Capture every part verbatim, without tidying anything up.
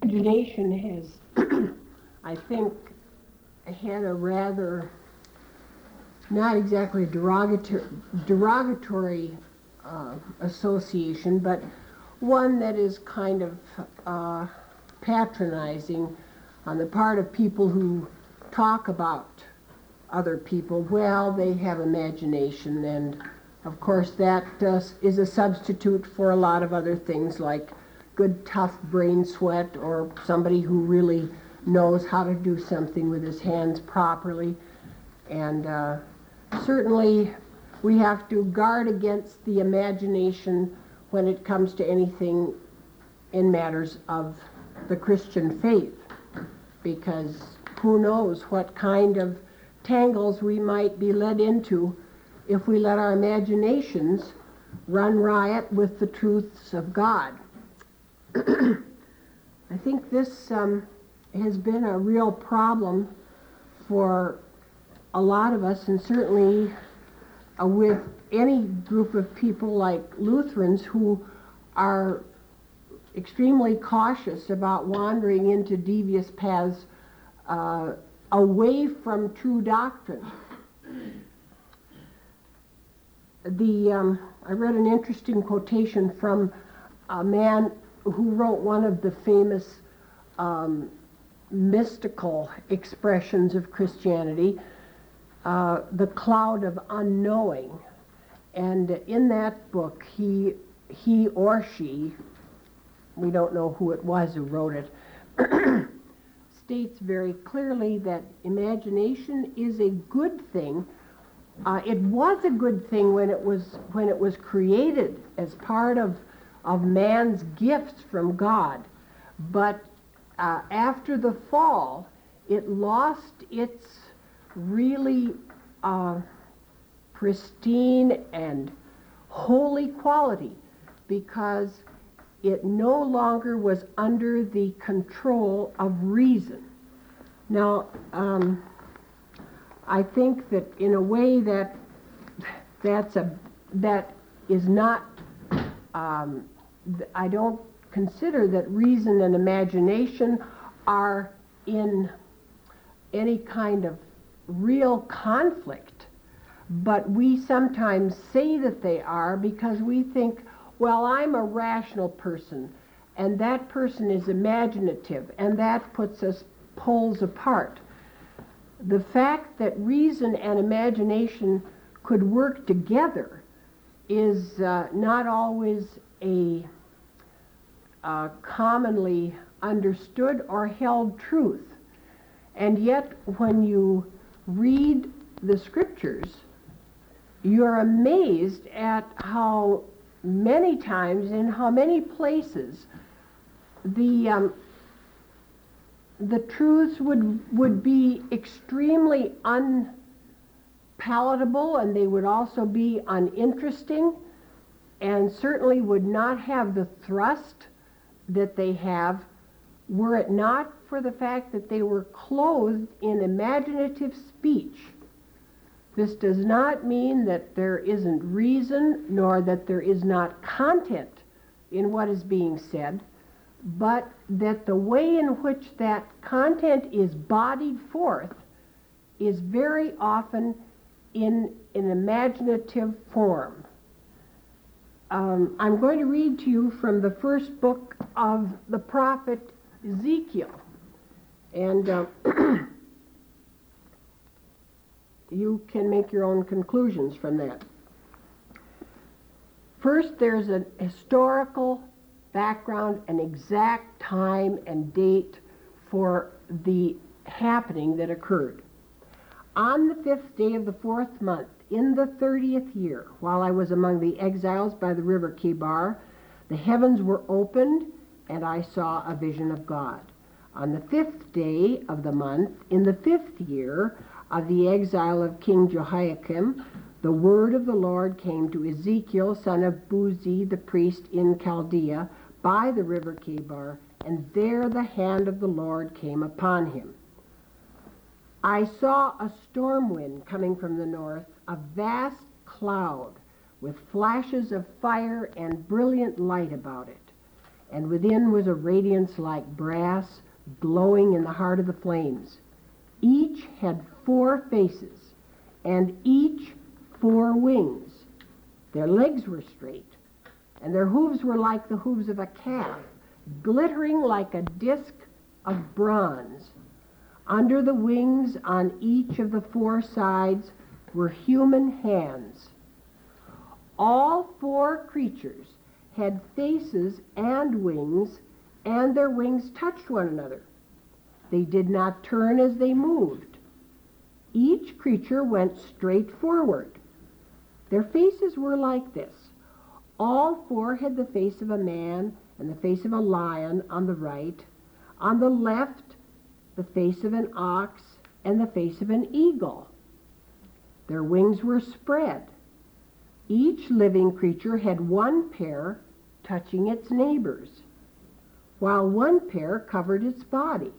Imagination has, I think, had a rather, not exactly derogatory, derogatory uh, association, but one that is kind of uh, patronizing on the part of people who talk about other people. Well, they have imagination, and of course that uh, is a substitute for a lot of other things like good tough brain sweat, or somebody who really knows how to do something with his hands properly. And uh, certainly we have to guard against the imagination when it comes to anything in matters of the Christian faith, because who knows what kind of tangles we might be led into if we let our imaginations run riot with the truths of God. I think this um, has been a real problem for a lot of us, and certainly uh, with any group of people like Lutherans who are extremely cautious about wandering into devious paths uh, away from true doctrine. The, um, I read an interesting quotation from a man who wrote one of the famous um, mystical expressions of Christianity, uh, The Cloud of Unknowing. And in that book, he, he or she, we don't know who it was who wrote it, states very clearly that imagination is a good thing. Uh, it was a good thing when it was when it was created as part of of man's gifts from God, but uh, after the fall, it lost its really uh, pristine and holy quality because it no longer was under the control of reason. Now, um, I think that in a way that that's a that is not. Um, I don't consider that reason and imagination are in any kind of real conflict, but we sometimes say that they are because we think, well, I'm a rational person, and that person is imaginative, and that puts us poles apart. The fact that reason and imagination could work together is uh, not always a uh, commonly understood or held truth. And yet, when you read the scriptures, you're amazed at how many times, in how many places, the um, the truths would would be extremely unpalatable, and they would also be uninteresting, and certainly would not have the thrust that they have were it not for the fact that they were clothed in imaginative speech. This does not mean that there isn't reason, nor that there is not content in what is being said, but that the way in which that content is bodied forth is very often in an imaginative form. Um, I'm going to read to you from the first book of the prophet Ezekiel, and uh, you can make your own conclusions from that. First, there's a historical background, an exact time and date for the happening that occurred. On the fifth day of the fourth month, in the thirtieth year, while I was among the exiles by the river Kebar, the heavens were opened, and I saw a vision of God. On the fifth day of the month, in the fifth year of the exile of King Jehoiakim, the word of the Lord came to Ezekiel, son of Buzi, the priest in Chaldea, by the river Kebar, and there the hand of the Lord came upon him. I saw a storm wind coming from the north, a vast cloud with flashes of fire and brilliant light about it. and within was a radiance like brass, glowing in the heart of the flames. Each had four faces, and each four wings. Their legs were straight, and their hooves were like the hooves of a calf, glittering like a disk of bronze. Under the wings on each of the four sides were human hands. All four creatures had faces and wings, and their wings touched one another. They did not turn as they moved. Each creature went straight forward. Their faces were like this. All four had the face of a man and the face of a lion on the right. On the left, the face of an ox and the face of an eagle. Their wings were spread. Each living creature had one pair touching its neighbors, while one pair covered its body.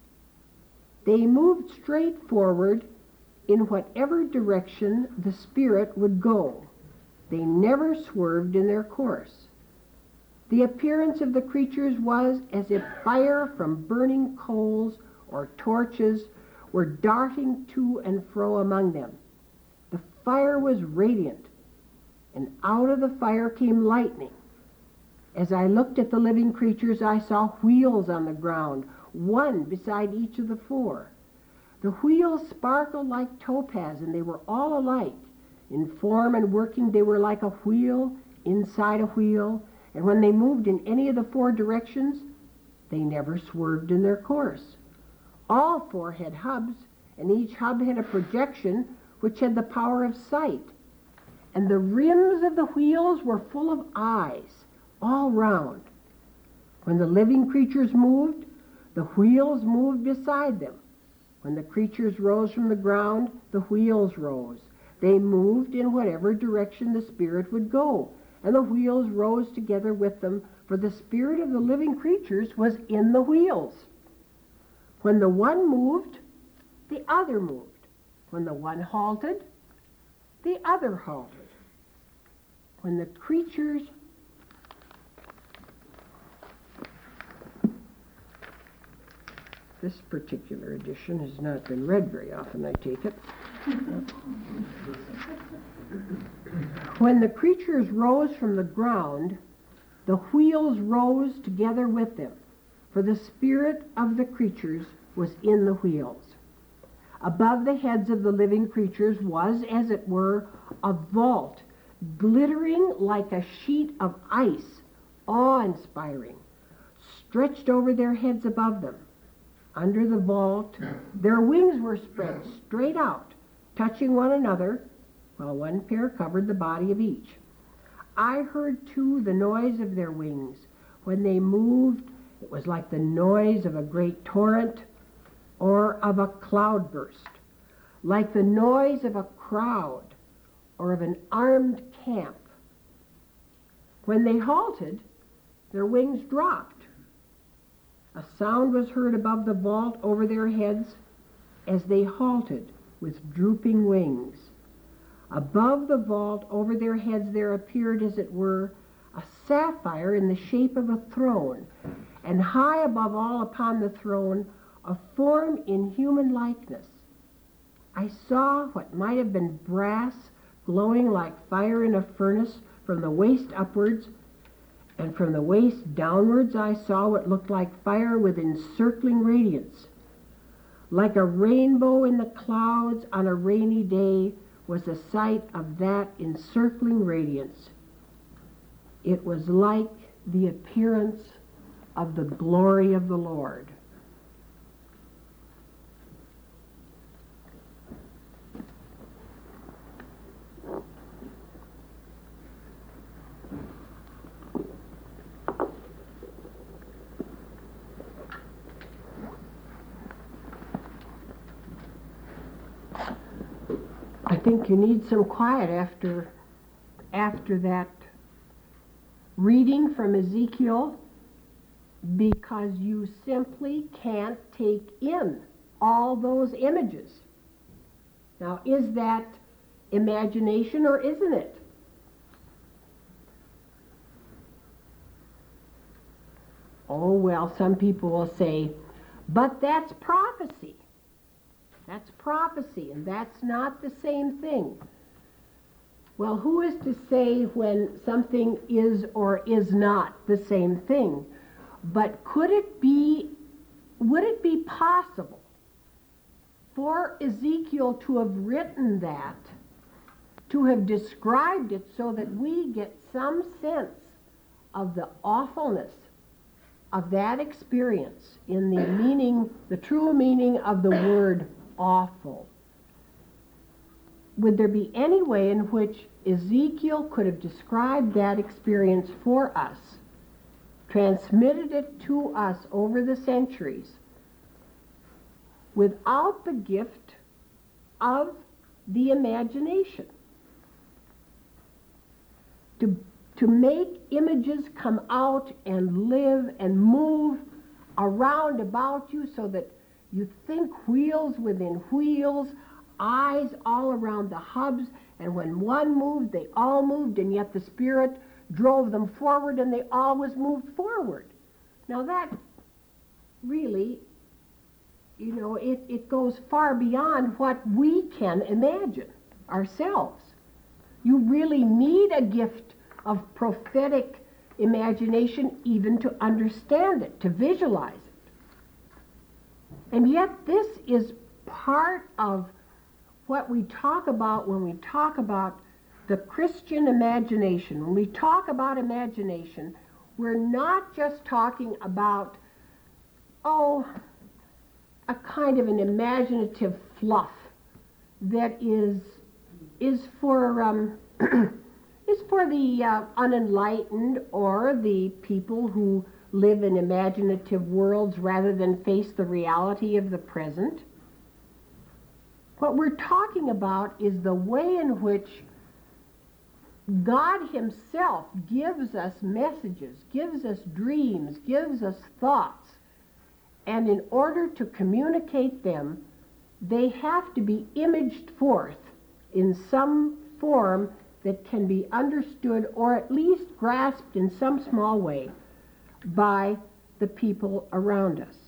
They moved straight forward in whatever direction the Spirit would go. They never swerved in their course. The appearance of the creatures was as if fire from burning coals or torches were darting to and fro among them. The fire was radiant, and out of the fire came lightning. As I looked at the living creatures, I saw wheels on the ground, one beside each of the four. The wheels sparkled like topaz, and they were all alike. In form and working, they were like a wheel inside a wheel, and when they moved in any of the four directions, they never swerved in their course. All four had hubs, and each hub had a projection which had the power of sight. And the rims of the wheels were full of eyes, all round. When the living creatures moved, the wheels moved beside them. When the creatures rose from the ground, the wheels rose. They moved in whatever direction the Spirit would go, and the wheels rose together with them, for the spirit of the living creatures was in the wheels. When the one moved, the other moved. When the one halted, the other halted. When the creatures This particular edition has not been read very often, I take it. When the creatures rose from the ground, the wheels rose together with them, for the spirit of the creatures was in the wheels. Above the heads of the living creatures was, as it were, a vault, glittering like a sheet of ice, awe-inspiring, stretched over their heads above them. Under the vault, their wings were spread straight out, touching one another, while one pair covered the body of each. I heard, too, the noise of their wings. When they moved, it was like the noise of a great torrent or of a cloudburst, like the noise of a crowd or of an armed camp. When they halted, their wings dropped. A sound was heard above the vault over their heads as they halted with drooping wings. Above the vault over their heads there appeared, as it were, a sapphire in the shape of a throne, and high above all upon the throne a form in human likeness. I saw what might have been brass glowing like fire in a furnace from the waist upwards, and from the waist downwards I saw what looked like fire with encircling radiance. Like a rainbow in the clouds on a rainy day was the sight of that encircling radiance. It was like the appearance of the glory of the Lord. I think you need some quiet after, after that reading from Ezekiel, because you simply can't take in all those images. Now, is that imagination or isn't it? Oh, well, some people will say, but that's prophecy. That's prophecy, and that's not the same thing. Well, who is to say when something is or is not the same thing? But could it be, would it be possible for Ezekiel to have written that, to have described it so that we get some sense of the awfulness of that experience in the meaning, the true meaning of the word awful? Would there be any way in which Ezekiel could have described that experience for us, transmitted it to us over the centuries, without the gift of the imagination? To, to make images come out and live and move around about you so that you think wheels within wheels, eyes all around the hubs, and when one moved, they all moved, and yet the Spirit drove them forward, and they always moved forward. Now that really, you know, it, it goes far beyond what we can imagine ourselves. You really need a gift of prophetic imagination even to understand it, to visualize it. And yet this is part of what we talk about when we talk about the Christian imagination. When we talk about imagination, we're not just talking about, oh, a kind of an imaginative fluff that is is for um, is for the uh, unenlightened or the people who live in imaginative worlds rather than face the reality of the present. What we're talking about is the way in which God Himself gives us messages, gives us dreams, gives us thoughts, and in order to communicate them, they have to be imaged forth in some form that can be understood or at least grasped in some small way by the people around us.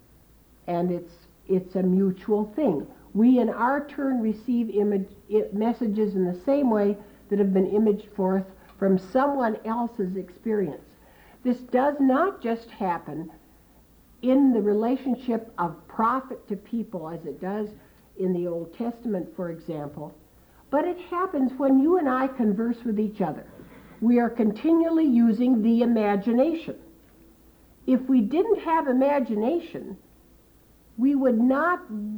And it's, it's a mutual thing. We in our turn receive image, messages in the same way that have been imaged forth from someone else's experience. This does not just happen in the relationship of prophet to people as it does in the Old Testament, for example, but it happens when you and I converse with each other. We are continually using the imagination. If we didn't have imagination, we would not,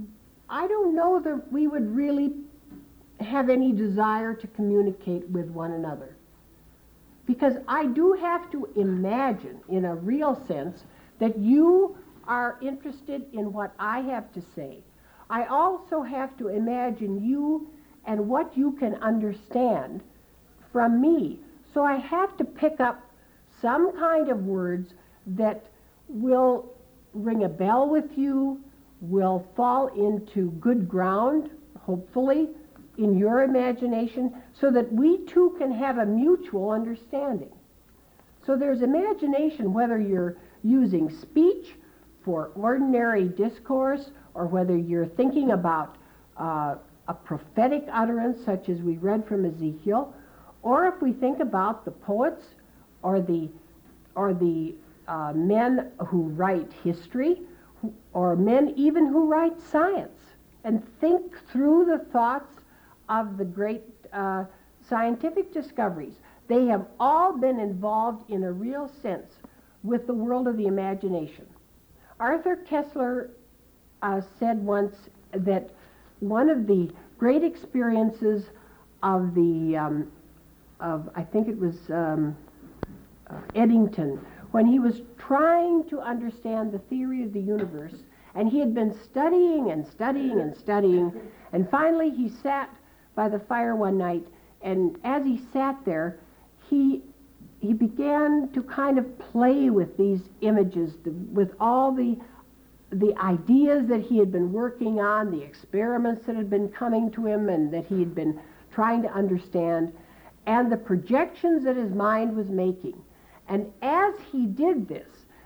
I don't know that we would really have any desire to communicate with one another. Because I do have to imagine, in a real sense, that you are interested in what I have to say. I also have to imagine you and what you can understand from me. So I have to pick up some kind of words that will ring a bell with you, will fall into good ground, hopefully, in your imagination, so that we too can have a mutual understanding. So there's imagination, whether you're using speech for ordinary discourse, or whether you're thinking about uh, a prophetic utterance, such as we read from Ezekiel, or if we think about the poets or the, or the uh, men who write history, who, or men even who write science, and think through the thoughts of the great uh, scientific discoveries. They have all been involved in a real sense with the world of the imagination. Arthur Koestler uh, said once that one of the great experiences of the, um, of I think it was um, uh, Eddington, when he was trying to understand the theory of the universe, and he had been studying and studying and studying, and finally he sat by the fire one night, and as he sat there, he he began to kind of play with these images, the, with all the the ideas that he had been working on, the experiments that had been coming to him and that he had been trying to understand, and the projections that his mind was making. And as he did this,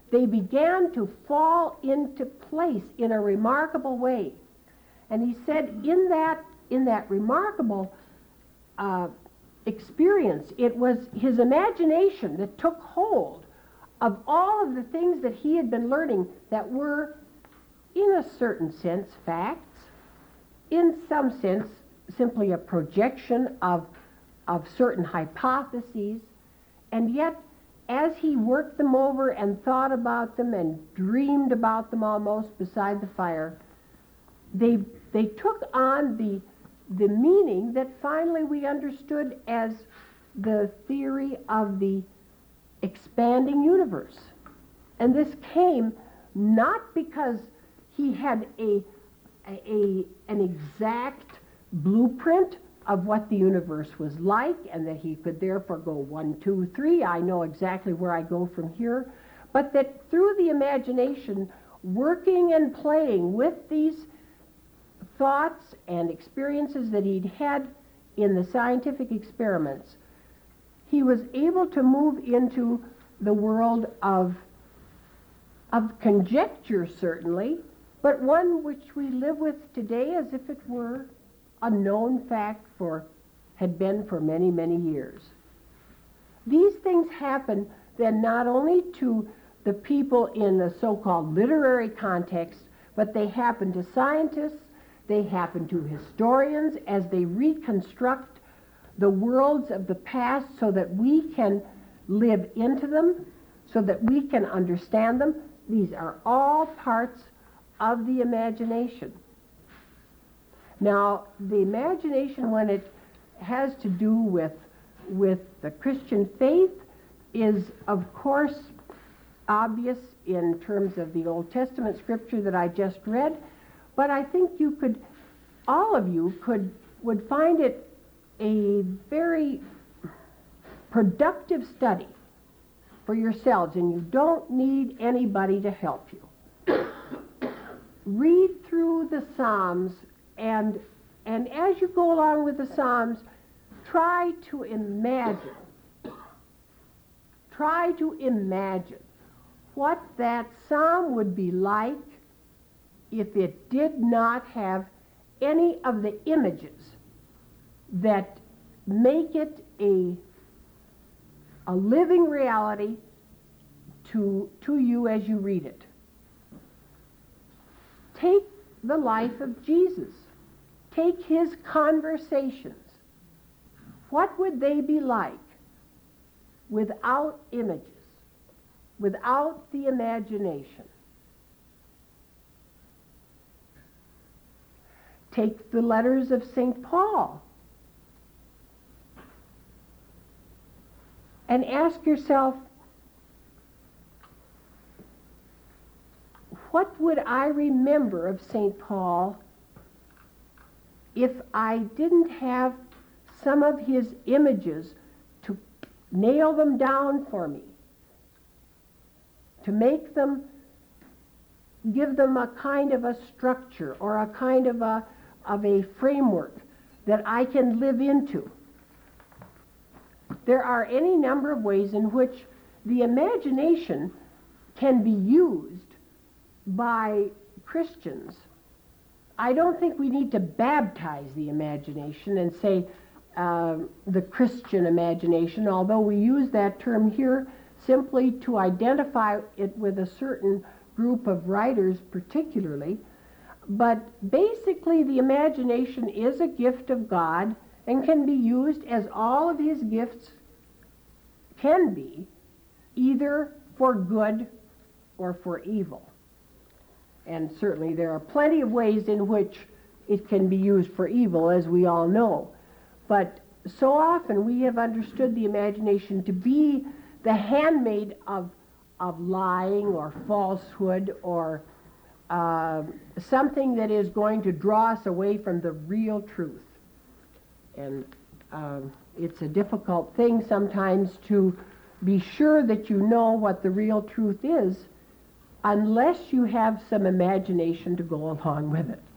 they began to fall into place in a remarkable way. And he said in that, in that remarkable uh, experience, it was his imagination that took hold of all of the things that he had been learning that were, in a certain sense, facts, in some sense, simply a projection of, of certain hypotheses, and yet, as he worked them over and thought about them and dreamed about them almost beside the fire, they, they took on the, the meaning that finally we understood as the theory of the expanding universe. And this came not because he had a, a, an exact blueprint of what the universe was like and that he could therefore go one, two, three, I know exactly where I go from here, but that through the imagination, working and playing with these thoughts and experiences that he'd had in the scientific experiments, he was able to move into the world of, of conjecture, certainly, but one which we live with today as if it were a known fact for, had been for many, many years. These things happen then not only to the people in the so-called literary context, but they happen to scientists, they happen to historians as they reconstruct the worlds of the past so that we can live into them, so that we can understand them. These are all parts of the imagination. Now, the imagination, when it has to do with, with the Christian faith, is, of course, obvious in terms of the Old Testament scripture that I just read, but I think you could, all of you could, would find it a very productive study for yourselves, and you don't need anybody to help you. Read through the Psalms, and, and as you go along with the Psalms, try to imagine, try to imagine what that psalm would be like if it did not have any of the images that make it a, a living reality to, to you as you read it. Take the life of Jesus. Take his conversations. What would they be like without images, without the imagination? Take the letters of Saint Paul and ask yourself, what would I remember of Saint Paul if I didn't have some of his images to nail them down for me, to make them, give them a kind of a structure or a kind of a, of a framework that I can live into? There are any number of ways in which the imagination can be used by Christians. I don't think we need to baptize the imagination and say uh, the Christian imagination, although we use that term here simply to identify it with a certain group of writers particularly. But basically the imagination is a gift of God and can be used as all of his gifts can be, either for good or for evil. And certainly there are plenty of ways in which it can be used for evil, as we all know. But so often we have understood the imagination to be the handmaid of, of lying or falsehood or uh, something that is going to draw us away from the real truth. And um, it's a difficult thing sometimes to be sure that you know what the real truth is, unless you have some imagination to go along with it.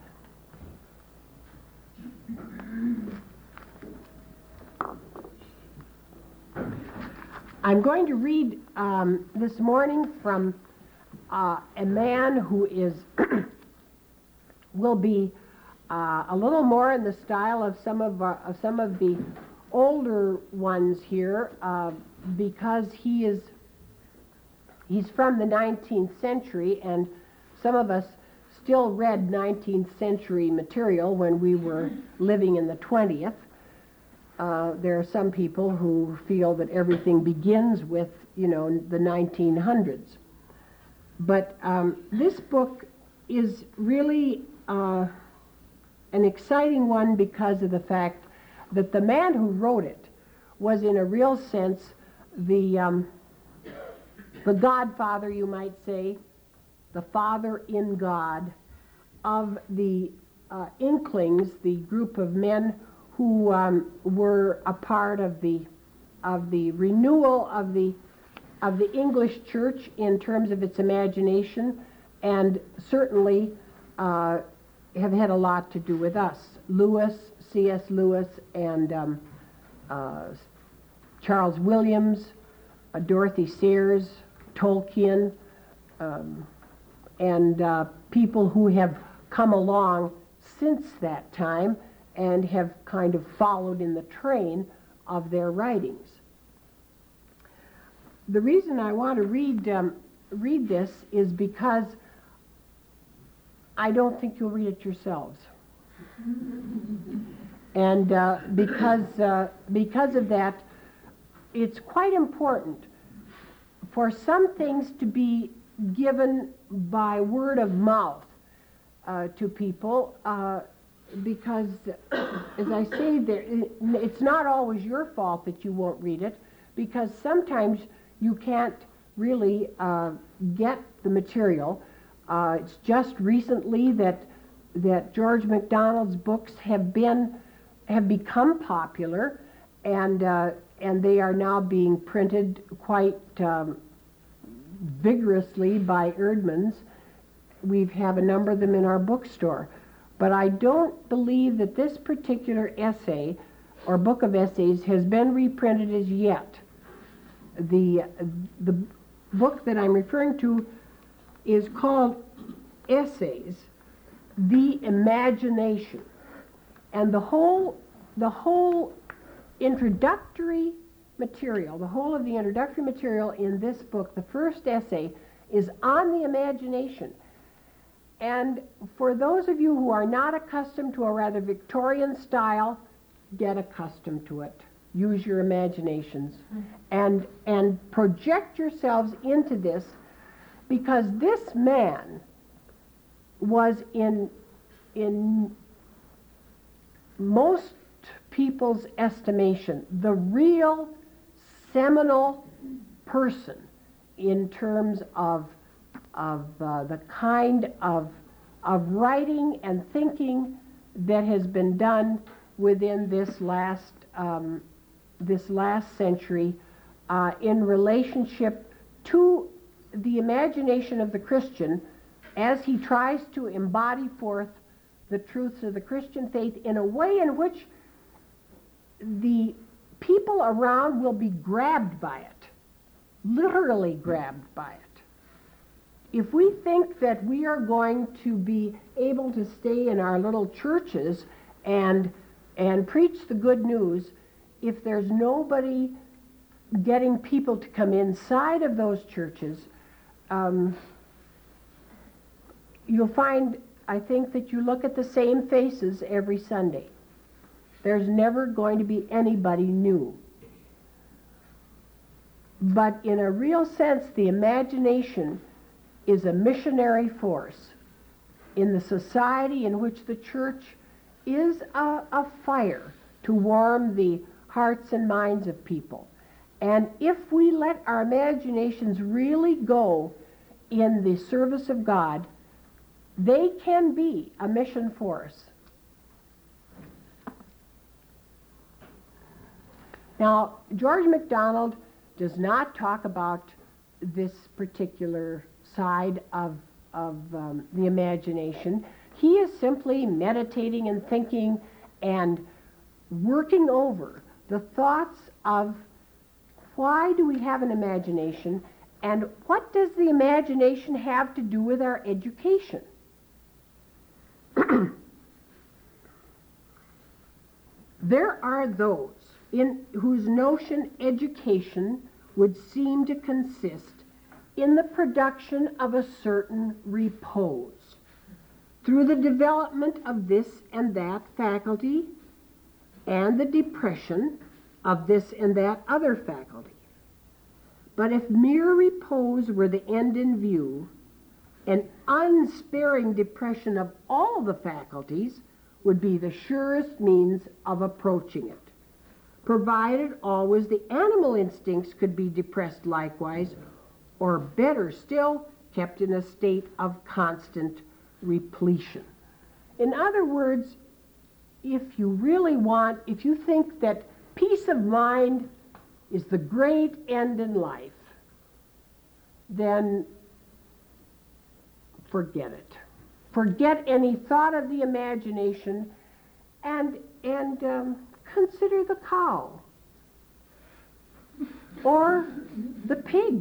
I'm going to read um, this morning from uh, a man who is will be uh, a little more in the style of some of our, of some of the older ones here, uh, because he is he's from the nineteenth century, and some of us still read nineteenth century material when we were living in the twentieth. Uh, there are some people who feel that everything begins with, you know, the nineteen hundreds. But um, this book is really uh, an exciting one because of the fact that the man who wrote it was, in a real sense, the, um, the godfather, you might say, the father in God of the uh, Inklings, the group of men who um, were a part of the of the renewal of the of the English church in terms of its imagination, and certainly uh, have had a lot to do with us. Lewis, C S Lewis, and um, uh, Charles Williams, uh, Dorothy Sayers, Tolkien, um, and uh, people who have come along since that time and have kind of followed in the train of their writings. The reason I want to read um, read this is because I don't think you'll read it yourselves, and uh, because uh, because of that, it's quite important for some things to be given by word of mouth uh, to people. Uh, Because, as I say, there, it's not always your fault that you won't read it, because sometimes you can't really uh, get the material. Uh, it's just recently that that George MacDonald's books have been have become popular, and uh, and they are now being printed quite um, vigorously by Erdmans. We have a number of them in our bookstore. But I don't believe that this particular essay or book of essays has been reprinted as yet. The, the book that I'm referring to is called Essays, The Imagination. And the whole, the whole introductory material, the whole of the introductory material in this book, the first essay, is on the imagination. And for those of you who are not accustomed to a rather Victorian style, get accustomed to it. Use your imaginations and, and project yourselves into this, because this man was in, in most people's estimation the real seminal person in terms of of uh, the kind of, of writing and thinking that has been done within this last, um, this last century uh, in relationship to the imagination of the Christian as he tries to embody forth the truths of the Christian faith in a way in which the people around will be grabbed by it, literally grabbed by it. If we think that we are going to be able to stay in our little churches and and preach the good news, if there's nobody getting people to come inside of those churches, um, you'll find, I think, that you look at the same faces every Sunday. There's never going to be anybody new. But in a real sense, the imagination is a missionary force in the society in which the church is a, a fire to warm the hearts and minds of people. And if we let our imaginations really go in the service of God, they can be a mission force. Now, George MacDonald does not talk about this particular side of, of um, the imagination. He is simply meditating and thinking and working over the thoughts of why do we have an imagination, And what does the imagination have to do with our education? There are those in whose notion education would seem to consist in the production of a certain repose through the development of this and that faculty and the depression of this and that other faculty. But if mere repose were the end in view, an unsparing depression of all the faculties would be the surest means of approaching it, provided always the animal instincts could be depressed likewise, or better still, kept in a state of constant repletion. In other words, if you really want, if you think that peace of mind is the great end in life, then forget it. Forget any thought of the imagination and, and um, consider the cow or the pig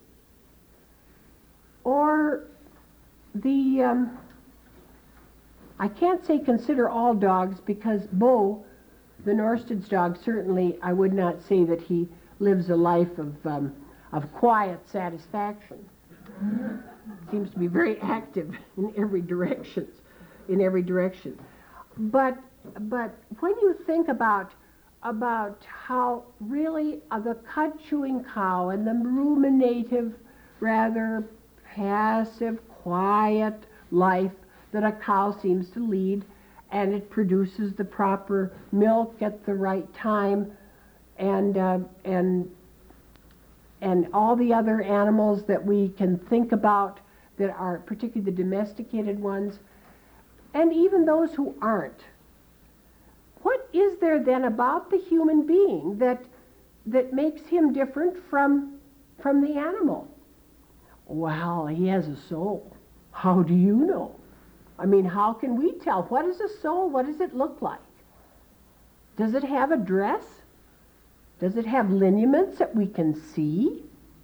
or the, um, I can't say consider all dogs because Bo, the Norsted's dog, certainly I would not say that he lives a life of, um, of quiet satisfaction. Seems to be very active in every direction, in every direction. But but when you think about about how really uh, the cud-chewing cow and the ruminative, rather passive, quiet life that a cow seems to lead, and it produces the proper milk at the right time, and uh, and and all the other animals that we can think about that are particularly the domesticated ones, and even those who aren't. What is there then about the human being that that makes him different from from the animal? Well, he has a soul. How do you know? I mean, how can we tell? What is a soul? What does it look like? Does it have a dress? Does it have lineaments that we can see?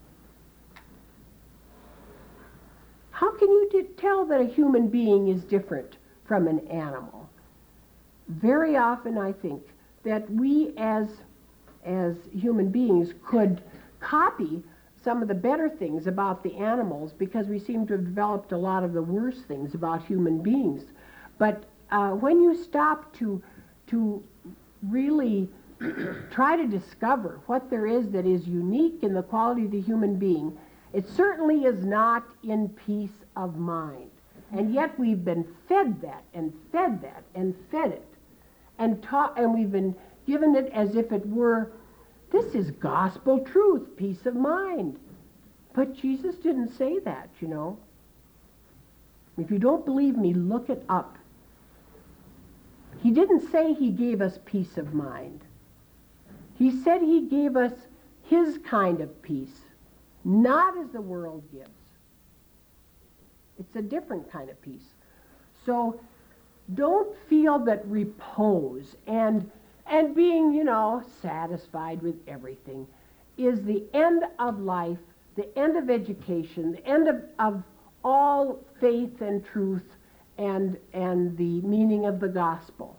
How can you d- tell that a human being is different from an animal? Very often I think that we as, as human beings could copy some of the better things about the animals because we seem to have developed a lot of the worst things about human beings. But uh, when you stop to, to really try to discover what there is that is unique in the quality of the human being, it certainly is not in peace of mind. And yet we've been fed that and fed that and fed it and taught, and we've been given it as if it were, this is gospel truth, peace of mind. But Jesus didn't say that, you know. If you don't believe me, look it up. He didn't say he gave us peace of mind. He said he gave us his kind of peace, not as the world gives. It's a different kind of peace. So don't feel that repose and and being, you know, satisfied with everything is the end of life, the end of education, the end of, of all faith and truth and and the meaning of the gospel.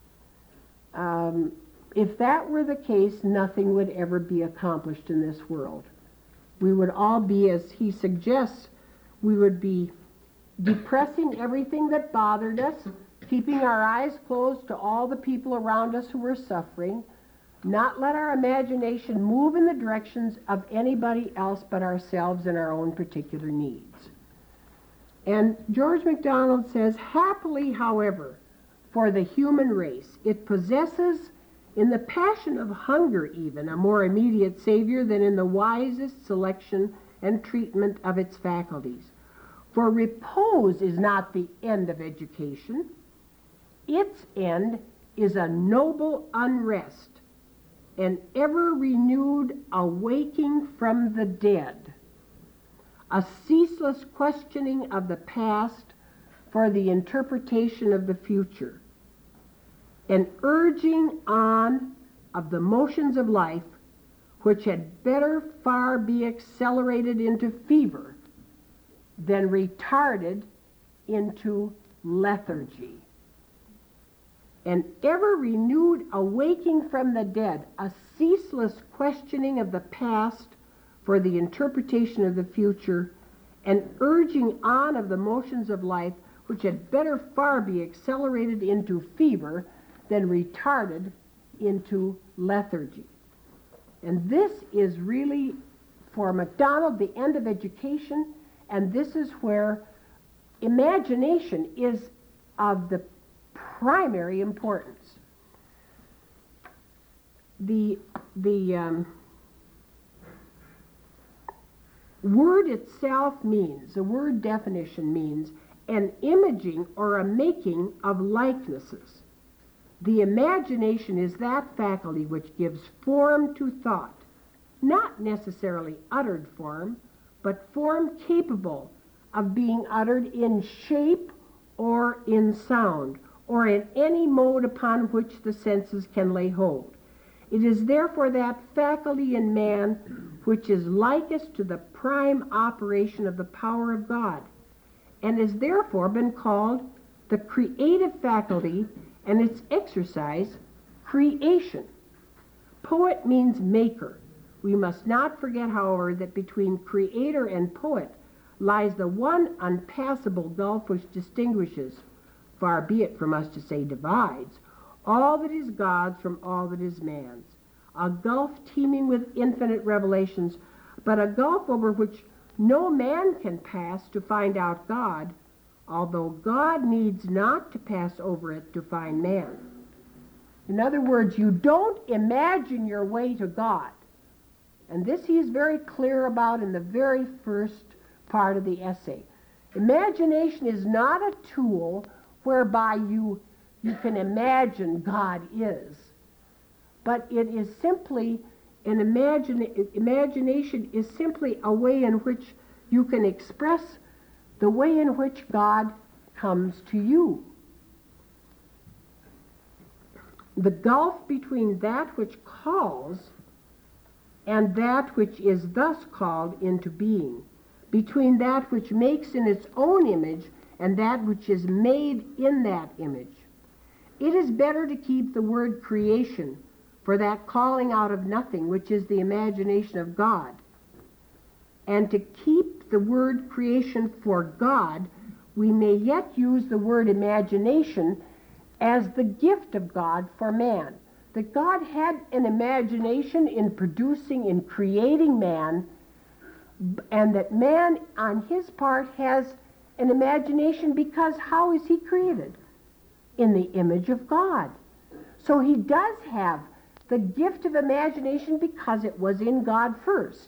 Um, if that were the case, nothing would ever be accomplished in this world. We would all be, as he suggests, we would be depressing everything that bothered us, keeping our eyes closed to all the people around us who were suffering, not let our imagination move in the directions of anybody else but ourselves and our own particular needs. And George MacDonald says, happily, however, for the human race, it possesses in the passion of hunger even a more immediate savior than in the wisest selection and treatment of its faculties. For repose is not the end of education. Its end is a noble unrest, an ever-renewed awaking from the dead, a ceaseless questioning of the past for the interpretation of the future, an urging on of the motions of life which had better far be accelerated into fever than retarded into lethargy. An ever renewed awaking from the dead, a ceaseless questioning of the past for the interpretation of the future, an urging on of the motions of life, which had better far be accelerated into fever than retarded into lethargy. And this is really, for MacDonald, the end of education, and this is where imagination is of the primary importance. The, the um, word itself means, the word definition means, an imaging or a making of likenesses. The imagination is that faculty which gives form to thought, not necessarily uttered form, but form capable of being uttered in shape or in sound, or in any mode upon which the senses can lay hold. It is therefore that faculty in man which is likest to the prime operation of the power of God, and has therefore been called the creative faculty, and its exercise, creation. Poet means maker. We must not forget, however, that between creator and poet lies the one unpassable gulf which distinguishes, far be it from us to say divides, all that is God's from all that is man's. A gulf teeming with infinite revelations, but a gulf over which no man can pass to find out God, although God needs not to pass over it to find man. In other words, you don't imagine your way to God. And this he is very clear about in the very first part of the essay. Imagination is not a tool whereby you, you can imagine God is, but it is simply an imagine, imagination is simply a way in which you can express the way in which God comes to you. The gulf between that which calls and that which is thus called into being, between that which makes in its own image and that which is made in that image. It is better to keep the word creation for that calling out of nothing, which is the imagination of God, and to keep the word creation for God, we may yet use the word imagination as the gift of God for man. That God had an imagination in producing, in creating man, and that man on his part has an imagination because how is he created? In the image of God. So he does have the gift of imagination because it was in God first.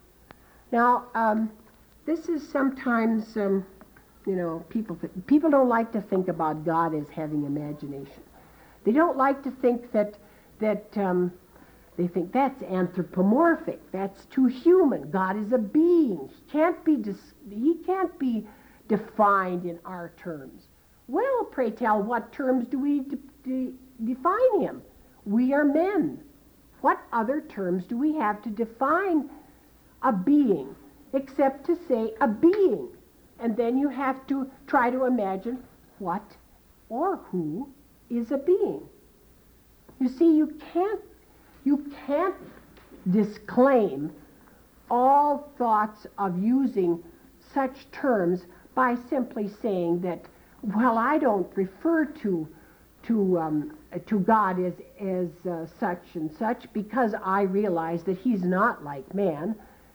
Now, um, this is sometimes, um, you know, people th- people don't like to think about God as having imagination. They don't like to think that that um, they think that's anthropomorphic. That's too human. God is a being. He can't be dis- he can't be defined in our terms. Well, pray tell, what terms do we de- de- define him? We are men. What other terms do we have to define a being, except to say a being? And then you have to try to imagine what or who is a being. You see, you can't, you can't disclaim all thoughts of using such terms by simply saying that, well, I don't refer to to um, to God as as uh, such and such because I realize that he's not like man.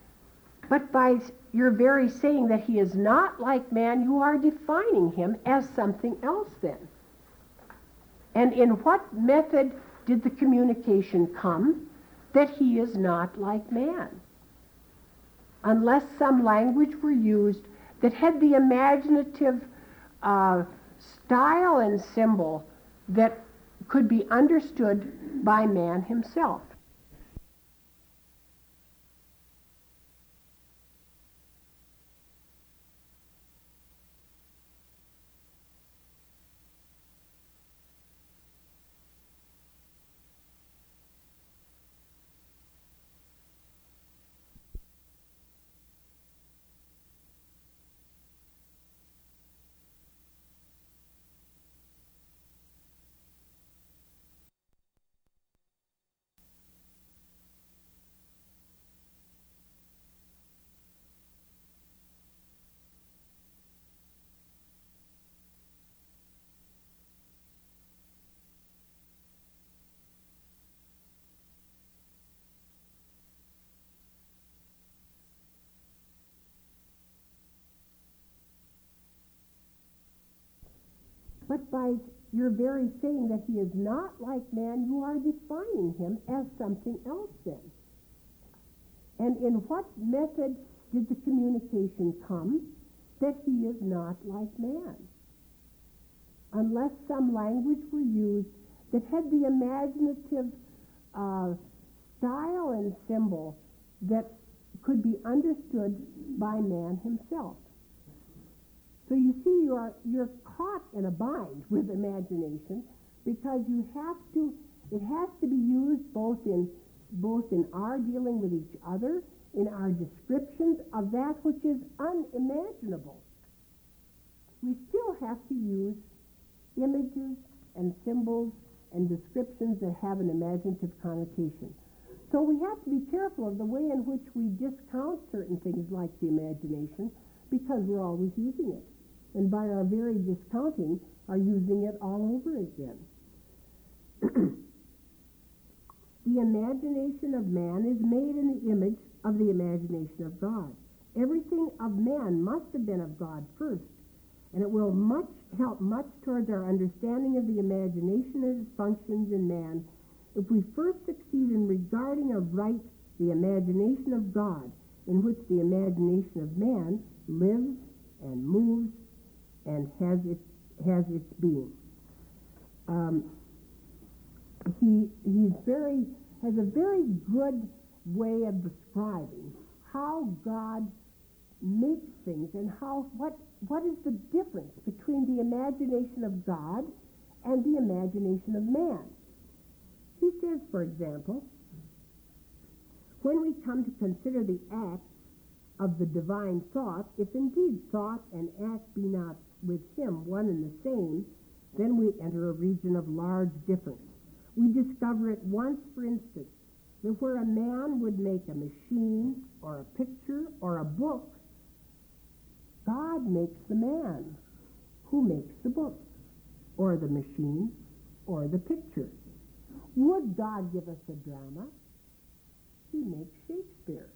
But by your very saying that he is not like man, you are defining him as something else then. And in what method did the communication come that he is not like man? Unless some language were used that had the imaginative uh, style and symbol that could be understood by man himself. But by your very saying that he is not like man, you are defining him as something else then. And in what method did the communication come that he is not like man? Unless some language were used that had the imaginative uh, style and symbol that could be understood by man himself. So you see, you are, you're caught in a bind with imagination, because you have to, it has to be used both in, both in our dealing with each other, in our descriptions of that which is unimaginable. We still have to use images and symbols and descriptions that have an imaginative connotation. So we have to be careful of the way in which we discount certain things like the imagination, because we're always using it. And by our very discounting, are using it all over again. The imagination of man is made in the image of the imagination of God. Everything of man must have been of God first, and it will much help much towards our understanding of the imagination and its functions in man if we first succeed in regarding aright the imagination of God, in which the imagination of man lives and moves and has its, has its being. Um, he he's very has a very good way of describing how God makes things and how what what is the difference between the imagination of God and the imagination of man. He says, for example, when we come to consider the acts of the divine thought, if indeed thought and act be not with him one and the same, then we enter a region of large difference. We discover at once, for instance, that where a man would make a machine or a picture or a book, God makes the man who makes the book or the machine or the picture. Would God give us a drama? He makes Shakespeare.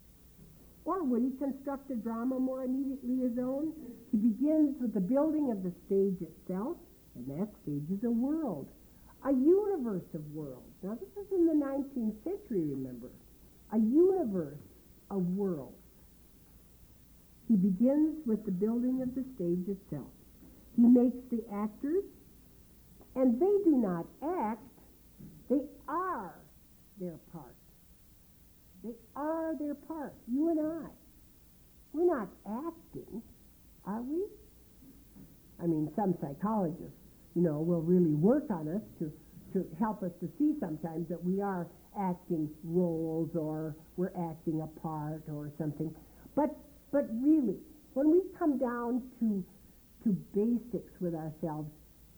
Or would he construct a drama more immediately his own? He begins with the building of the stage itself, and that stage is a world, a universe of worlds. Now this is in the nineteenth century, remember. A universe of worlds. He begins with the building of the stage itself. He makes the actors, and they do not act, they are their part. They are their part, you and I. We're not acting, are we? I mean, some psychologists, you know, will really work on us to, to help us to see sometimes that we are acting roles or we're acting a part or something. But but really, when we come down to to basics with ourselves,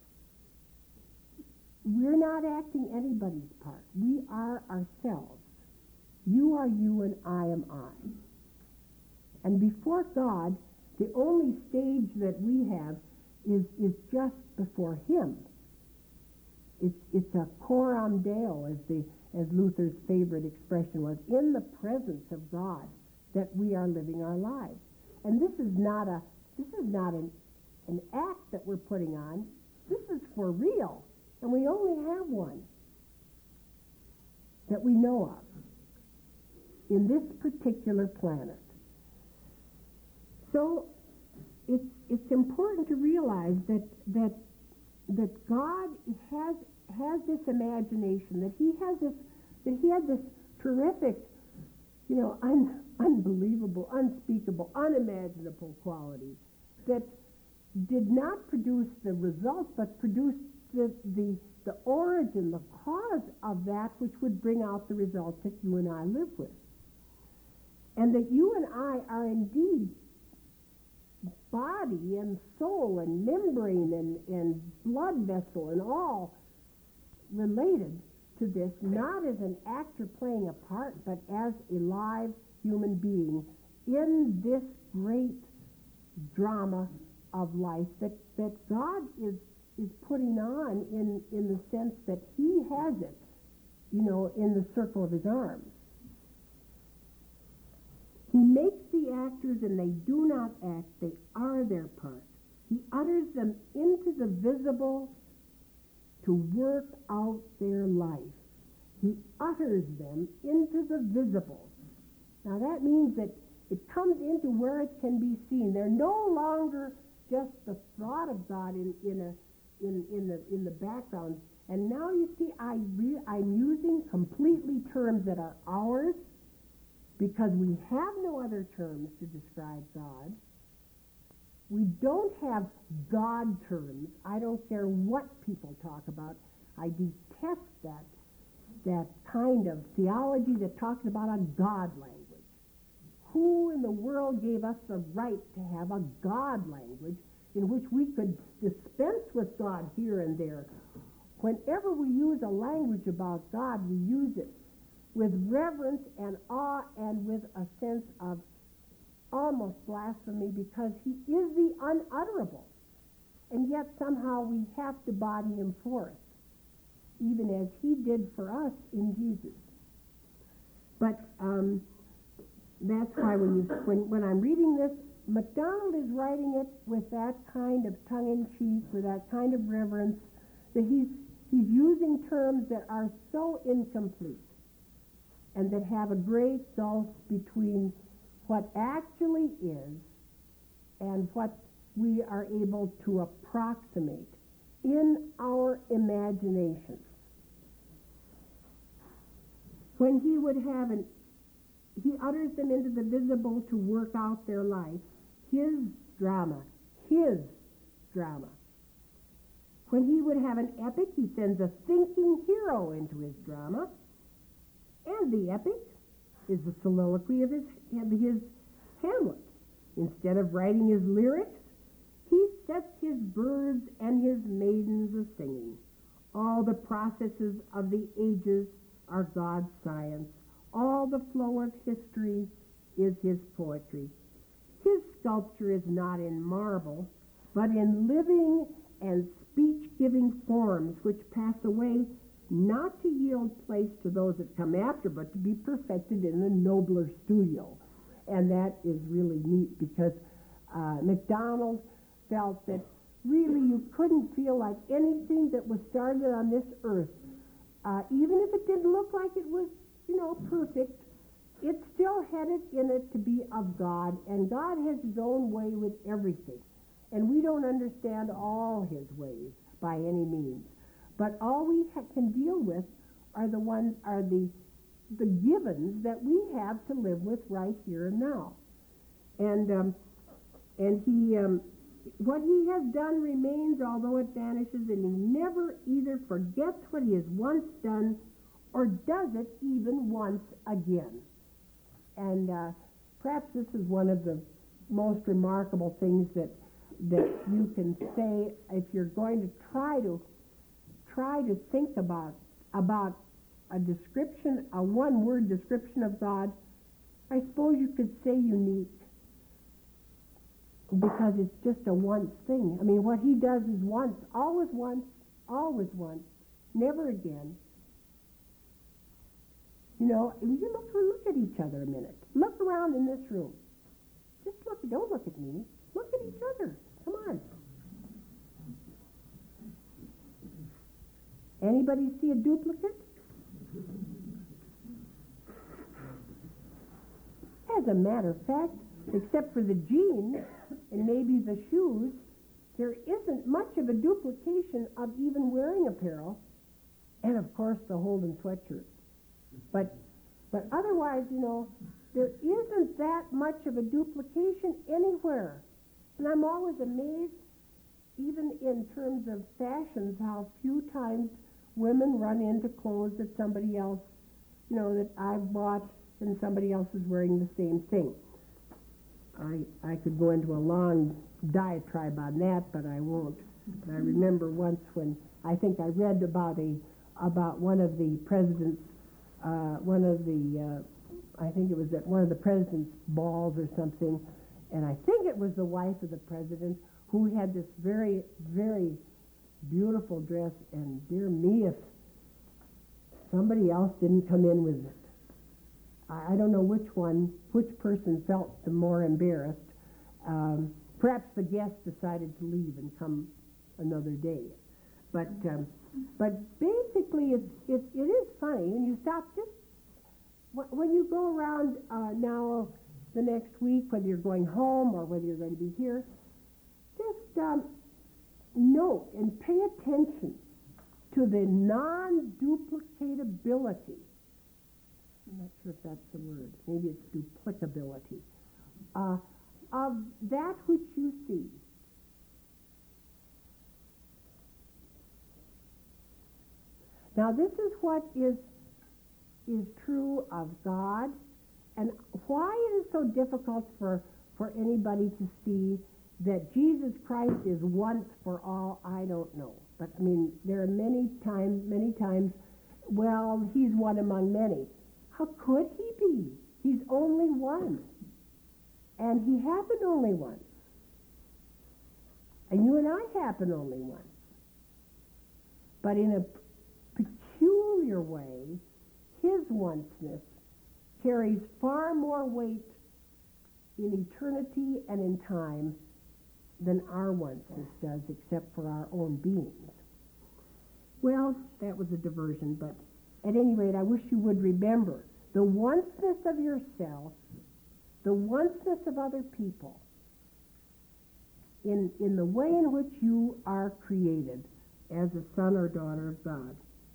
we're not acting anybody's part. We are ourselves. You are you and I am I. And before God, the only stage that we have is, is just before him. It's, it's a coram Deo, as, the, as Luther's favorite expression was, in the presence of God that we are living our lives. And this is not a this is not an, an act that we're putting on. This is for real. And we only have one that we know of in this particular planet. So it's it's important to realize that that that God has has this imagination, that he has this that he has this terrific, you know, un, unbelievable, unspeakable, unimaginable quality that did not produce the result, but produced the, the the origin, the cause of that which would bring out the results that you and I live with. And that you and I are indeed body and soul and membrane and, and blood vessel and all related to this, not as an actor playing a part, but as a live human being in this great drama of life that, that God is is putting on in, in the sense that he has it, you know, in the circle of his arms. He makes the actors, and they do not act, they are their part. He utters them into the visible to work out their life. He utters them into the visible. Now that means that it comes into where it can be seen. They're no longer just the thought of God in, in, a, in, in, the, in the background. And now you see I re- I'm using completely terms that are ours because we have no other terms to describe God. We don't have God terms. I don't care what people talk about. I detest that, that kind of theology that talks about a God language. Who in the world gave us the right to have a God language in which we could dispense with God here and there? Whenever we use a language about God, we use it with reverence and awe and with a sense of almost blasphemy because he is the unutterable. And yet somehow we have to body him forth, even as he did for us in Jesus. But um, that's why when, you, when, when I'm reading this, MacDonald is writing it with that kind of tongue-in-cheek, with that kind of reverence, that he's, he's using terms that are so incomplete and that have a great gulf between what actually is and what we are able to approximate in our imaginations. When he would have an, he utters them into the visible to work out their life, his drama, his drama. When he would have an epic, he sends a thinking hero into his drama, and the epic is the soliloquy of his, of his Hamlet. Instead of writing his lyrics, he sets his birds and his maidens a-singing. All the processes of the ages are God's science. All the flow of history is his poetry. His sculpture is not in marble, but in living and speech-giving forms which pass away, not to yield place to those that come after, but to be perfected in the nobler studio. And that is really neat because uh, MacDonald felt that really you couldn't feel like anything that was started on this earth, uh, even if it didn't look like it was, you know, perfect, it still had it in it to be of God, and God has his own way with everything. And we don't understand all his ways by any means. But all we ha- can deal with are the ones, are the the givens that we have to live with right here and now. And um, and he, um, what he has done remains, although it vanishes, and he never either forgets what he has once done or does it even once again. And uh, perhaps this is one of the most remarkable things that that you can say if you're going to try to try to think about about a description, a one-word description of God. I suppose you could say unique, because it's just a once thing. I mean, what he does is once, always once, always once, never again. You know, you look, look at each other a minute. Look around in this room. Just look, don't look at me. Look at each other. Come on. Anybody see a duplicate? As a matter of fact, except for the jeans and maybe the shoes, there isn't much of a duplication of even wearing apparel, and of course the Holden sweatshirt. But but otherwise, you know, there isn't that much of a duplication anywhere. And I'm always amazed, even in terms of fashions, how few times women run into clothes that somebody else, you know, that I've bought and somebody else is wearing the same thing. I I could go into a long diatribe on that, but I won't. But I remember once when I think I read about a about one of the president's uh, one of the uh, I think it was at one of the president's balls or something, and I think it was the wife of the president who had this very very beautiful dress, and dear me, if somebody else didn't come in with it. I, I don't know which one, which person felt the more embarrassed. Um, perhaps the guest decided to leave and come another day. But um, but basically, it's, it, it is funny when you stop just wh- when you go around uh, now the next week, whether you're going home or whether you're going to be here, just um, note and pay attention to the non-duplicatability. I'm not sure if that's the word. Maybe it's duplicability uh, of that which you see. Now, this is what is is true of God, and why it is so difficult for, for anybody to see that Jesus Christ is once for all, I don't know. But, I mean, there are many times, many times, well, he's one among many. How could he be? He's only one. And he happened only once. And you and I happen only once. But in a peculiar way, his onceness carries far more weight in eternity and in time than our onceness does, except for our own beings. Well, that was a diversion, but at any rate, I wish you would remember the onceness of yourself, the onceness of other people, in, in the way in which you are created as a son or daughter of God.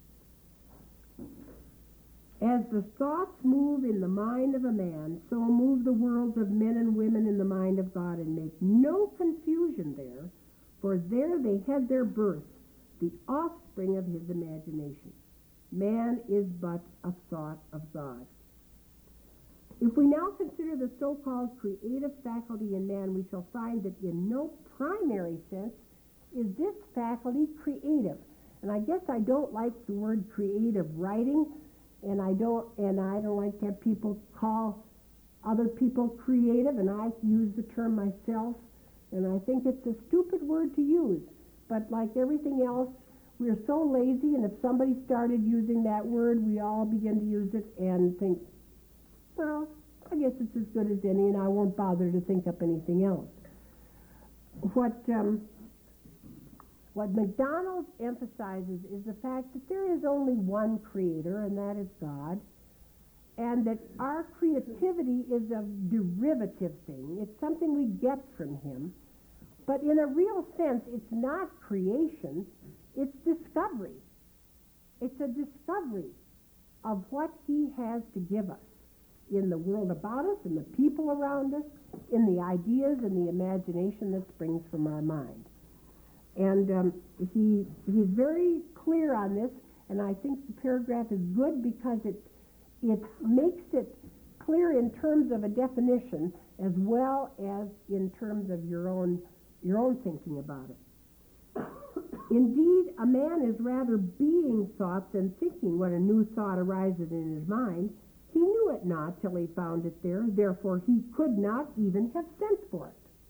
As the thoughts move in the mind of a man, so move the worlds of men and women in the mind of God, and make no confusion there, for there they had their birth, the offspring of his imagination. Man is but a thought of God. If we now consider the so-called creative faculty in man, we shall find that in no primary sense is this faculty creative. And I guess I don't like the word creative writing, and I don't and I don't like to have people call other people creative, and I use the term myself, and I think it's a stupid word to use. But like everything else, we're so lazy, and if somebody started using that word, we all begin to use it and think, well, I guess it's as good as any, and I won't bother to think up anything else. What um, what MacDonald emphasizes is the fact that there is only one creator, and that is God, and that our creativity is a derivative thing. It's something we get from him, but in a real sense, it's not creation, it's discovery. It's a discovery of what he has to give us in the world about us, in the people around us, in the ideas and the imagination that springs from our mind. And um, he he's very clear on this, and I think the paragraph is good because it it makes it clear in terms of a definition as well as in terms of your own your own thinking about it. Indeed, a man is rather being thought than thinking when a new thought arises in his mind. He knew it not till he found it there, therefore he could not even have sent for it.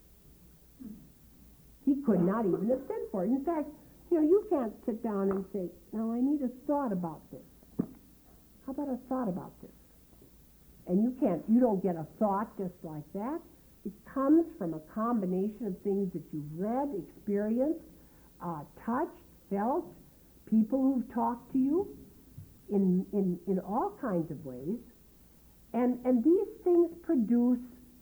He could not even have sent for it. In fact, you know, you can't sit down and say, now I need a thought about this. How about a thought about this? And you can't, you don't get a thought just like that. It comes from a combination of things that you've read, experienced, uh, touched, felt, people who've talked to you in, in, in all kinds of ways. And, and these things produce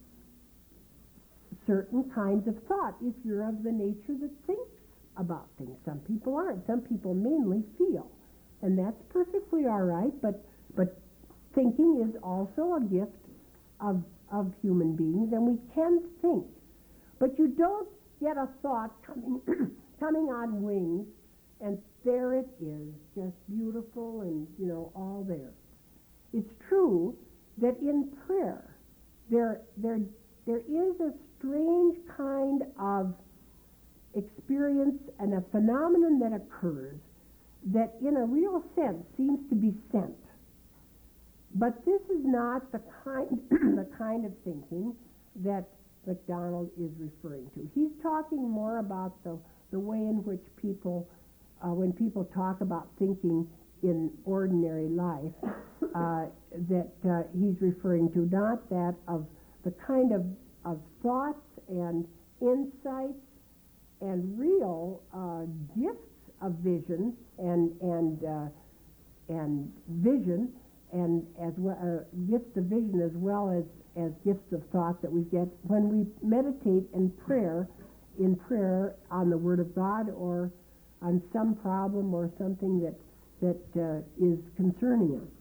certain kinds of thought if you're of the nature that thinks about things. Some people aren't. Some people mainly feel. And that's perfectly all right, but but thinking is also a gift of of human beings, and we can think. But you don't get a thought coming coming on wings, and there it is, just beautiful and, you know, all there. It's true that in prayer there there there is a strange kind of experience and a phenomenon that occurs that in a real sense seems to be sent. But this is not the kind the kind of thinking that MacDonald is referring to. He's talking more about the, the way in which people, uh, when people talk about thinking in ordinary life, uh, that uh, he's referring to, not that of the kind of, of thoughts and insights and real uh, gifts of vision and and uh, and vision, and as well uh, gifts of vision as well as as gifts of thought that we get when we meditate in prayer, in prayer on the Word of God or on some problem or something that that uh, is concerning us.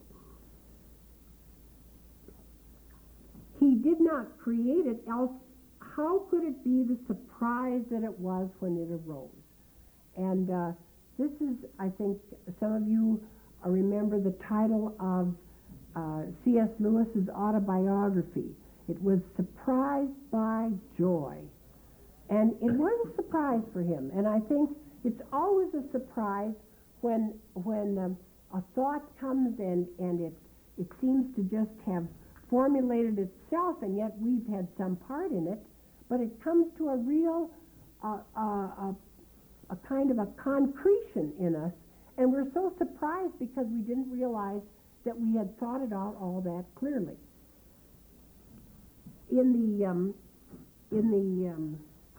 He did not create it, else how could it be the surprise that it was when it arose? And uh, this is, I think, some of you uh, remember the title of uh, C S Lewis's autobiography. It was Surprised by Joy. And it was a surprise for him. And I think it's always a surprise when when um, a thought comes and, and it, it seems to just have formulated itself, and yet we've had some part in it, but it comes to a real, uh, uh, a, a kind of a concretion in us, and we're so surprised because we didn't realize that we had thought it out all that clearly. In the um, in the um,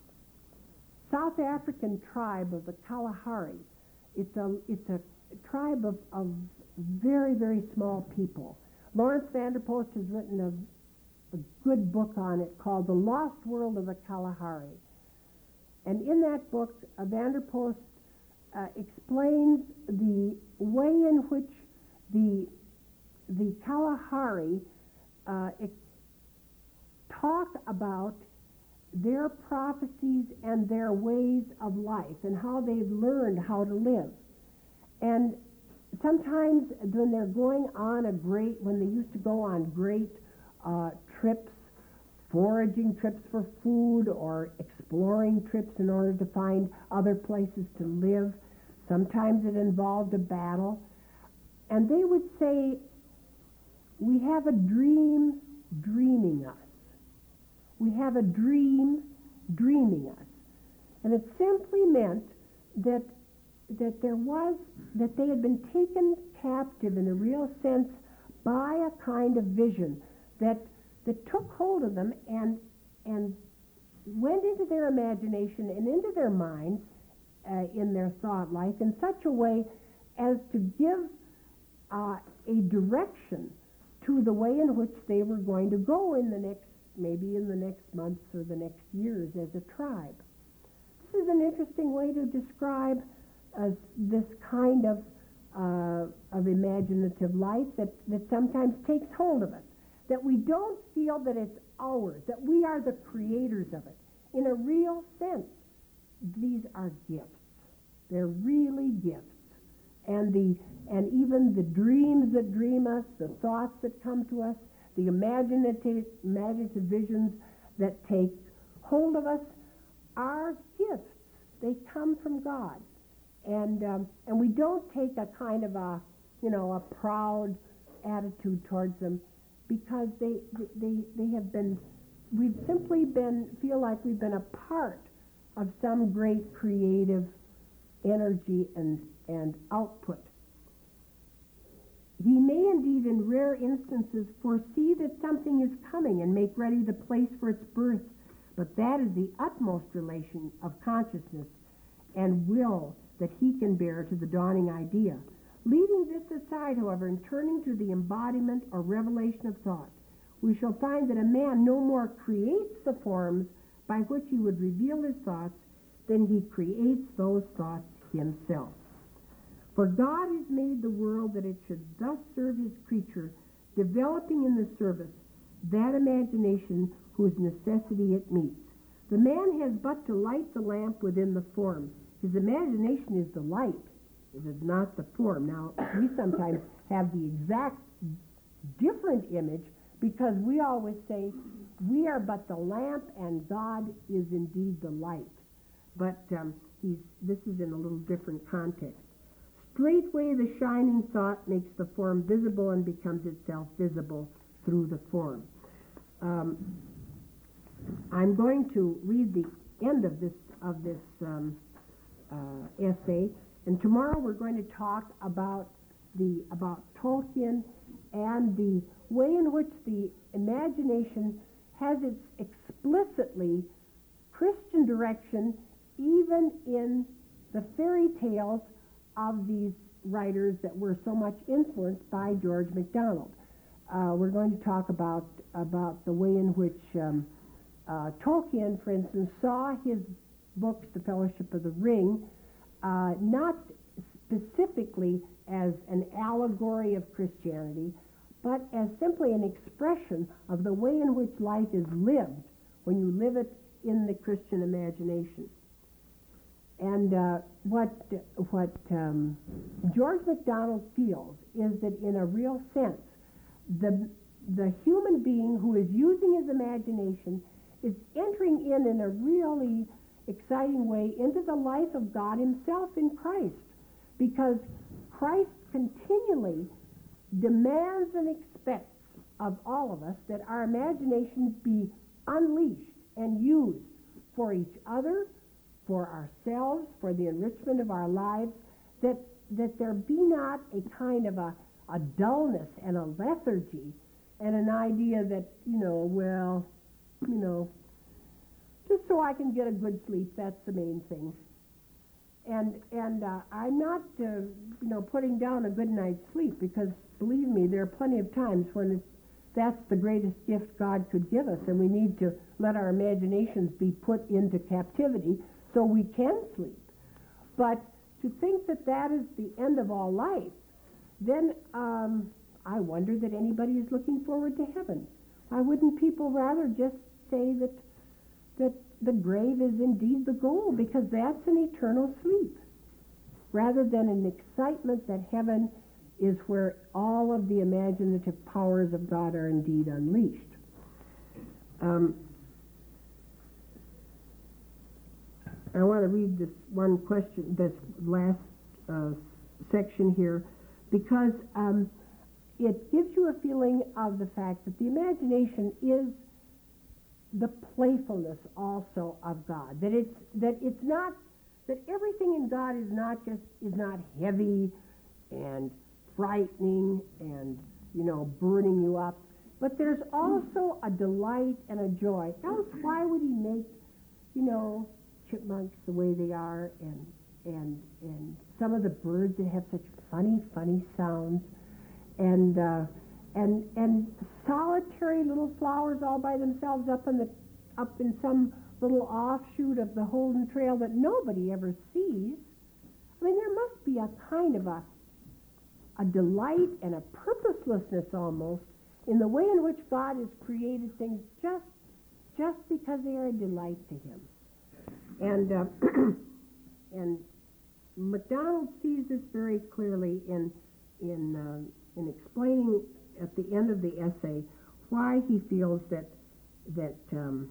South African tribe of the Kalahari, it's a it's a tribe of, of very very small people. Lawrence Vanderpost has written a, a good book on it called The Lost World of the Kalahari. And in that book, uh, Vanderpost uh, explains the way in which the, the Kalahari uh, ex- talk about their prophecies and their ways of life and how they've learned how to live. And sometimes when they're going on a great, when they used to go on great uh, trips, foraging trips for food or exploring trips in order to find other places to live, sometimes it involved a battle. And they would say, we have a dream dreaming us. We have a dream dreaming us. And it simply meant that that there was, that they had been taken captive in a real sense by a kind of vision that that took hold of them and and went into their imagination and into their minds uh, in their thought life in such a way as to give uh, a direction to the way in which they were going to go in the next, maybe in the next months or the next years as a tribe. This is an interesting way to describe Uh, this kind of uh, of imaginative life that, that sometimes takes hold of us, that we don't feel that it's ours, that we are the creators of it. In a real sense, these are gifts. They're really gifts. And the and even the dreams that dream us, the thoughts that come to us, the imaginative, imaginative visions that take hold of us are gifts. They come from God. And um, and we don't take a kind of a, you know, a proud attitude towards them because they they they have been, we've simply been, feel like we've been a part of some great creative energy and, and output. He may indeed in rare instances foresee that something is coming and make ready the place for its birth, but that is the utmost relation of consciousness and will that he can bear to the dawning idea. Leaving this aside, however, and turning to the embodiment or revelation of thought, we shall find that a man no more creates the forms by which he would reveal his thoughts than he creates those thoughts himself. For God has made the world that it should thus serve his creature, developing in the service that imagination whose necessity it meets. The man has but to light the lamp within the form. His imagination is the light. It is not the form. Now, we sometimes have the exact different image because we always say, we are but the lamp and God is indeed the light. But um, he's, this is in a little different context. Straightway the shining thought makes the form visible and becomes itself visible through the form. Um, I'm going to read the end of this, of this um, Uh, essay, and tomorrow we're going to talk about the about Tolkien and the way in which the imagination has its explicitly Christian direction, even even in the fairy tales of these writers that were so much influenced by George MacDonald. Uh, we're going to talk about about the way in which um, uh, Tolkien, for instance, saw his books, The Fellowship of the Ring, uh, not specifically as an allegory of Christianity, but as simply an expression of the way in which life is lived when you live it in the Christian imagination. And uh, what what um, George MacDonald feels is that in a real sense, the the human being who is using his imagination is entering in in a really exciting way into the life of God himself in Christ, because Christ continually demands and expects of all of us that our imaginations be unleashed and used for each other, for ourselves, for the enrichment of our lives, that that there be not a kind of a, a dullness and a lethargy and an idea that, you know, well, you know, just so I can get a good sleep, that's the main thing. And and uh, I'm not, uh, you know, putting down a good night's sleep, because, believe me, there are plenty of times when it's, that's the greatest gift God could give us, and we need to let our imaginations be put into captivity so we can sleep. But to think that that is the end of all life, then um, I wonder that anybody is looking forward to heaven. Why wouldn't people rather just say that that the grave is indeed the goal, because that's an eternal sleep, rather than an excitement that heaven is where all of the imaginative powers of God are indeed unleashed. Um, I want to read this one question, this last uh, section here, because um, it gives you a feeling of the fact that the imagination is the playfulness also of God. That it's that it's not that everything in God is not just is not heavy and frightening and, you know, burning you up, but there's also a delight and a joy. Else, why would he make, you know, chipmunks the way they are, and and and some of the birds that have such funny, funny sounds, and uh, and and solitary little flowers all by themselves up in the up in some little offshoot of the Holden Trail that nobody ever sees. I mean, there must be a kind of a a delight and a purposelessness almost in the way in which God has created things just just because they are a delight to him. And uh, and MacDonald sees this very clearly in in uh, in explaining at the end of the essay why he feels that that um,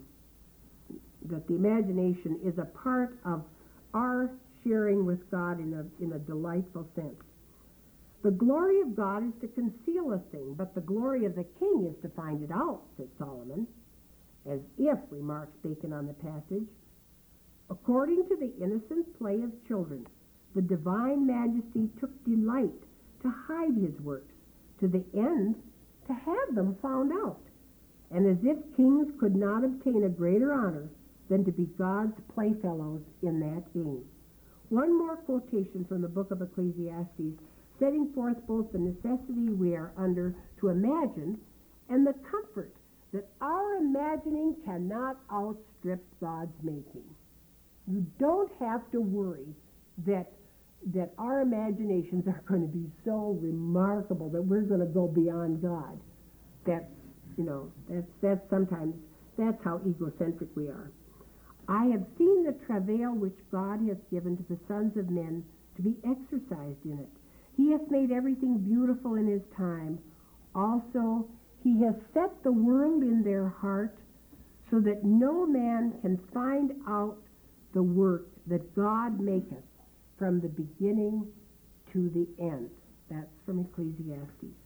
that the imagination is a part of our sharing with God in a in a delightful sense. The glory of God is to conceal a thing, but the glory of the king is to find it out, said Solomon, as if, remarks Bacon on the passage, according to the innocent play of children, the divine majesty took delight to hide his works, to the end to have them found out, and as if kings could not obtain a greater honor than to be God's playfellows in that game. One more quotation from the book of Ecclesiastes, setting forth both the necessity we are under to imagine and the comfort that our imagining cannot outstrip God's making. You don't have to worry that that our imaginations are going to be so remarkable that we're going to go beyond God. That's, you know, that's that's sometimes that's how egocentric we are. I have seen the travail which God hath given to the sons of men to be exercised in it. He hath made everything beautiful in his time. Also, he hath set the world in their heart, so that no man can find out the work that God maketh from the beginning to the end. That's from Ecclesiastes.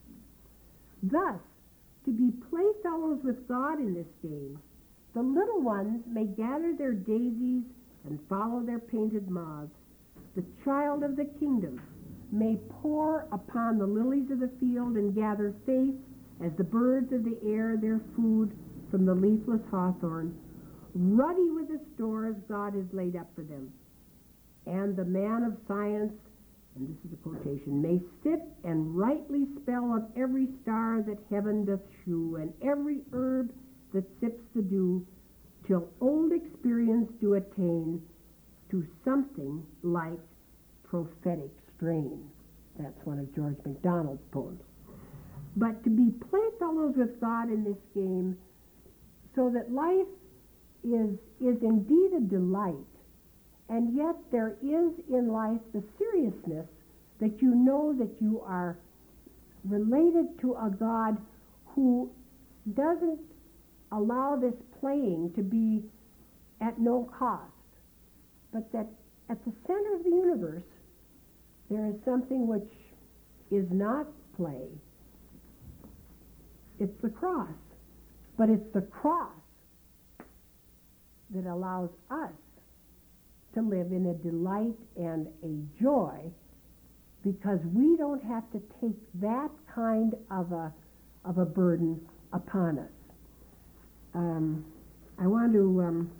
Thus, to be playfellows with God in this game, the little ones may gather their daisies and follow their painted moths. The child of the kingdom may pour upon the lilies of the field and gather faith as the birds of the air their food from the leafless hawthorn, ruddy with the stores God has laid up for them. and the man of science, and this is a quotation, may sit and rightly spell of every star that heaven doth shew, and every herb that sips the dew, till old experience do attain to something like prophetic strain. That's one of George MacDonald's poems. But to be playfellows with God in this game, so that life is, is indeed a delight, and yet there is in life the seriousness that you know that you are related to a God who doesn't allow this playing to be at no cost, but that at the center of the universe there is something which is not play. It's the cross. But it's the cross that allows us to live in a delight and a joy, because we don't have to take that kind of a of a burden upon us. Um, I want to. Um,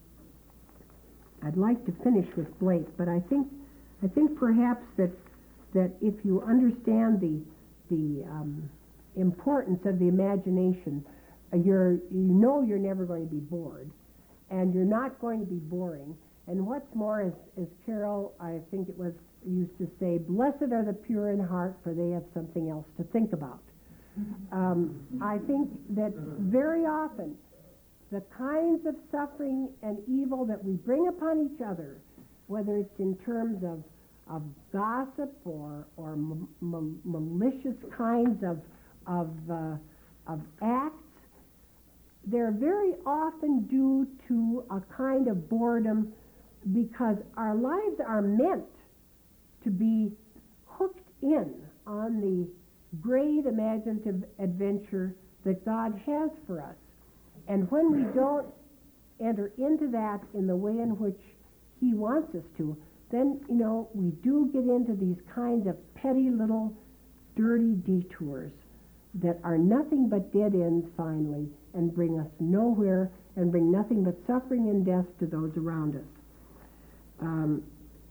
I'd like to finish with Blake, but I think I think perhaps that that if you understand the the um, importance of the imagination, uh, you're you know you're never going to be bored, and you're not going to be boring. And what's more, as, as Carol, I think it was, used to say, blessed are the pure in heart, for they have something else to think about. Um, I think that very often the kinds of suffering and evil that we bring upon each other, whether it's in terms of, of gossip or, or m- m- malicious kinds of, of, uh, of acts, they're very often due to a kind of boredom, because our lives are meant to be hooked in on the great imaginative adventure that God has for us. And when we don't enter into that in the way in which He wants us to, then, you know, we do get into these kinds of petty little dirty detours that are nothing but dead ends finally, and bring us nowhere, and bring nothing but suffering and death to those around us. Um,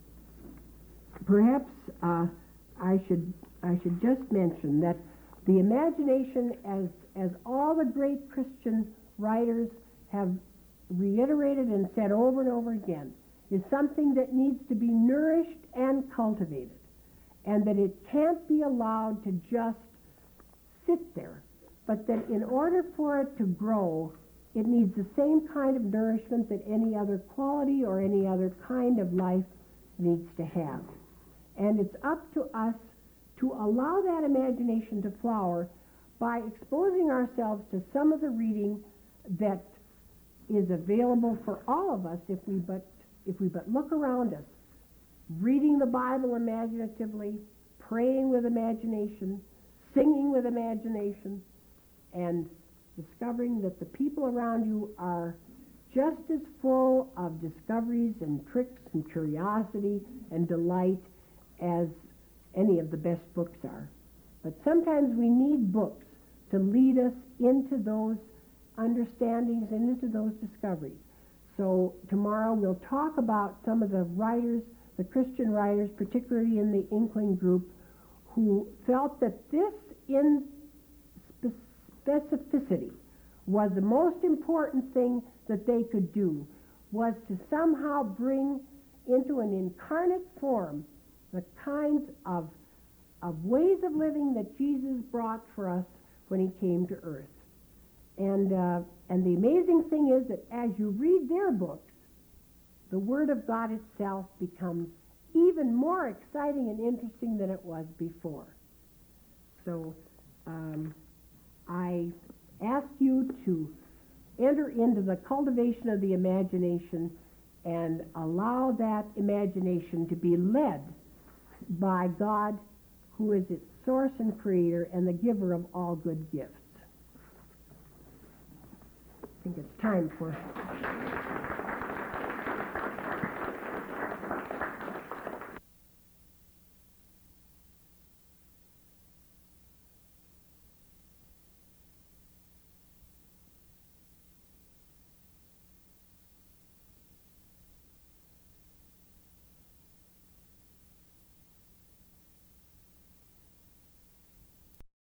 perhaps uh, I should I should just mention that the imagination, as as all the great Christian writers have reiterated and said over and over again, is something that needs to be nourished and cultivated, and that it can't be allowed to just sit there, but that in order for it to grow, it needs the same kind of nourishment that any other quality or any other kind of life needs to have. And it's up to us to allow that imagination to flower by exposing ourselves to some of the reading that is available for all of us if we but if we but look around us. Reading the Bible imaginatively, praying with imagination, singing with imagination, and discovering that the people around you are just as full of discoveries and tricks and curiosity and delight as any of the best books are. But sometimes we need books to lead us into those understandings and into those discoveries. So tomorrow we'll talk about some of the writers, the Christian writers, particularly in the Inkling group, who felt that this in specificity was the most important thing that they could do, was to somehow bring into an incarnate form the kinds of, of ways of living that Jesus brought for us when He came to earth. And, uh, and the amazing thing is that as you read their books, the Word of God itself becomes even more exciting and interesting than it was before. So um, I ask you to enter into the cultivation of the imagination and allow that imagination to be led by God, who is its source and creator and the giver of all good gifts. I think it's time for